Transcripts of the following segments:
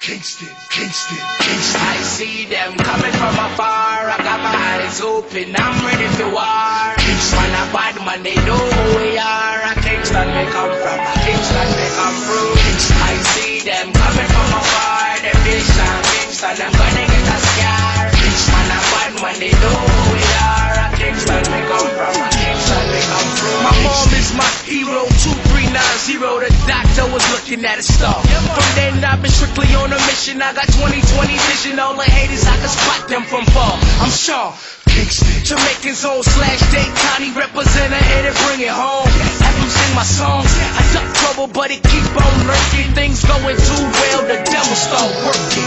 Kingston, Kingston, Kingston. I see them coming from afar. I got my eyes open, I'm ready for war. Man a bad man, they know who we are. A Kingston may come from, a Kingston may come through. I see them coming from afar. Them bitch and Kingston, I'm gonna get a scar. Man a bad man, they know who we are. A Kingston may come from, a Kingston may come through. My mom is my hero, 2390. The doctor was looking at a star. From then I've been strictly on a mission. I got 20/20 vision. All the haters, I can spot them from far. I'm sure Kingston, Jamaican's own / Daytona represent it and bring it home. Have them sing my songs. I duck trouble, but it keep on lurking. Things going too well, the devil start working.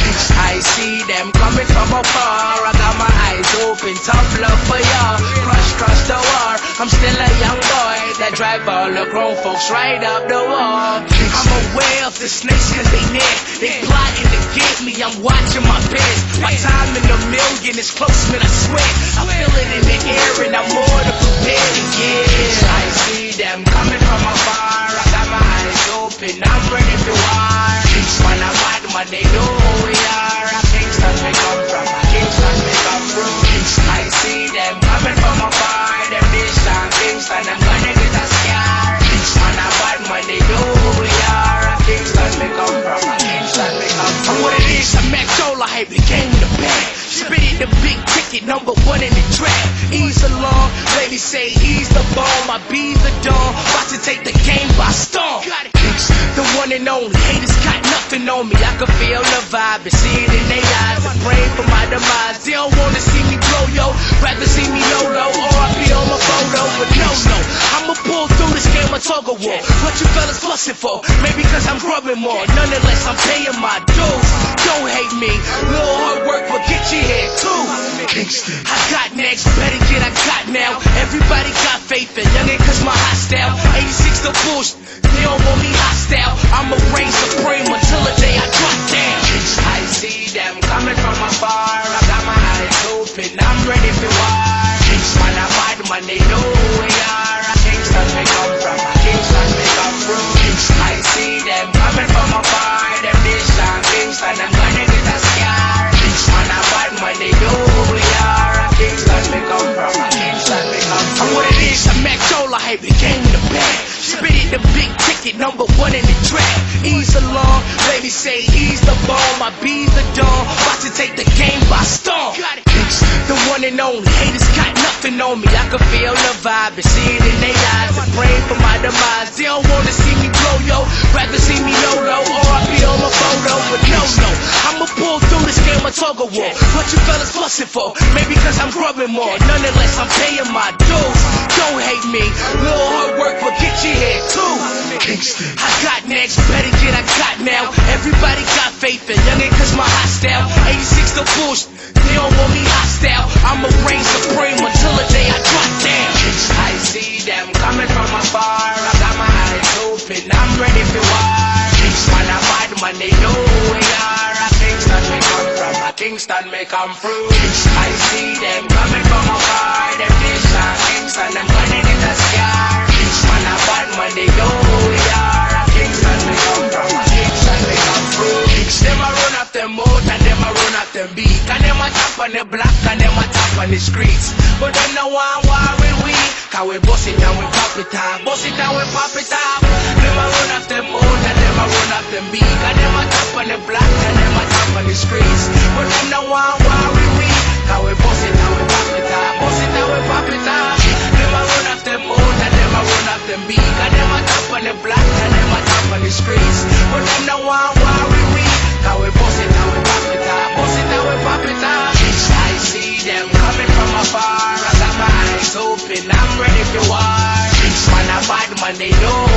I see them coming from afar. I got my eyes open, tough love for y'all. Crush the war. I'm still a young boy that drive all the grown folks right up the wall. I'm aware of the snakes cause they near. They plotting to get me, I'm watching my best. My time in the million is close, man, I swear. I feel it in the air and I'm more than prepared to get. I see them coming from afar. I got my eyes open, I'm ready to war. Man, I'm bad man, they know who we are. A Kingston may come from, a Kingston may come through. I see them coming from afar. Them bitch and Kingston, I'm gonna get a scar. Man, I'm bad man, they know who we are. A Kingston may come from, a Kingston may come through. I'm what it is, I'm Mac Jola, I the game in the bag. Spit it, the big ticket, #1 in the track. Ease along, ladies say he's the bomb. I be the dawn, about to take the game by storm. The one and only, haters got nothing on me. I can feel the vibe and see it in their eyes. And praying for my demise. They don't wanna see me blow, yo. Rather see me low, or I be on my photo. But no, I'ma pull through this game of tug of war. What you fellas fussing for? Maybe cause I'm grubbing more. Nonetheless, I'm paying my dues. Don't hate me, little hard work, but get your head too. Kingston. I got next, better get I got now. Everybody got faith in youngin' cause my hot style. 86 the bush, they don't want me hostile. I'ma reign supreme until the day I drop down. I see them coming from afar. I got my eyes open, I'm ready for war. Man, I'm bad man, they know who we are. A Kingston may come from, a Kingston may come through. I see them coming from afar. Them bitch and Kingston, I'm gonna get a scar. Man, I'm bad man, they know who we are. A Kingston may come from, a Kingston may come through. I'm what it is, I'm Mac Jola, I the game in the bag. Spit it, the big ticket, #1 in the track. Ease along, ladies say he's the bomb. I be the dawn, about to take the game by storm. The one and only, haters got nothing on me. I can feel the vibe and see it in their eyes. And praying for my demise. They don't wanna see me blow, yo. Rather see me low, or I be on my photo. But no, I'ma pull through this game of tug of war. What you fellas fussing for? Maybe cause I'm grubbing more. Nonetheless, I'm paying my dues. Don't hate me, little hard work, but get your head too. Kingston. I got next, better get I got now. Everybody got faith in youngin' cause my hot style. 86 the bush, they don't want me hostile. I'ma reign supreme until the day I drop down. I see them coming from afar. I got my eyes open, I'm ready for war. Man, I'm bad man, they know who we are. A Kingston may come from, a Kingston may come through. I see them coming from afar. Them bitch and Kingston, I'm gonna get a scar. Man, I'm bad man, they know who we are. A Kingston may come from, a Kingston may come through. Them a run off them out and them a run off them beat. And them a tap on the block and them a tap on the streets. But them no one war with we. Cause we bust it and we pop it up. Bust it and we pop it up. Them a run off them out and them a run off them beat. And them a tap on the block and them a tap on the streets. But them no one war with we. Cause we bust it and we pop it up. Bust it and we pop it up. Them a run off them out and them a run off them beat. And them a tap on the block and them a tap on the streets. But them no one war with we. Cause we bust it and we pop it up. Bust it and we pop it up. I see them coming from afar. I got my eyes open, I'm ready for war. Man, I'm bad man, they know